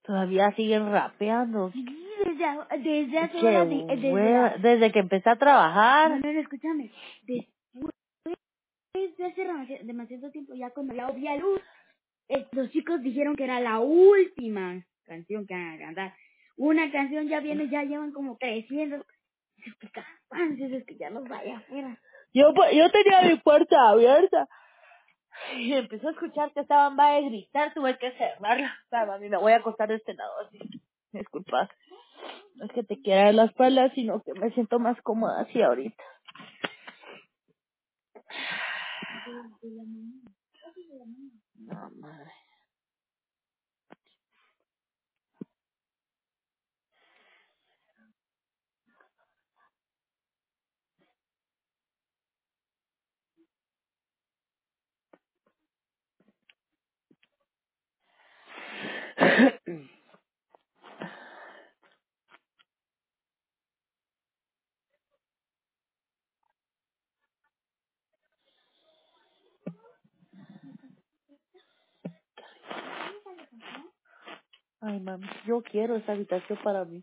Todavía siguen rapeando. Sí, desde hace Qué horas, hueva. Desde que empecé a trabajar. no, escúchame, después de hace demasiado tiempo, ya cuando ya había luz, los chicos dijeron que era la última canción que van a cantar. Una canción ya viene, ya llevan como 300. Es que cansancio, es que ya los vaya afuera. Yo tenía mi puerta abierta. Y empezó a escuchar que estaban va a gritar, tuve que cerrarla. O sea, mami, me voy a acostar de este lado así. Disculpa. No es que te quiera dar la espalda, sino que me siento más cómoda así ahorita. No, madre. Ay, mami, yo quiero esa habitación para mí.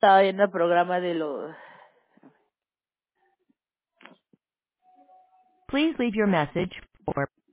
estaba viendo el programa de los... Please leave your message or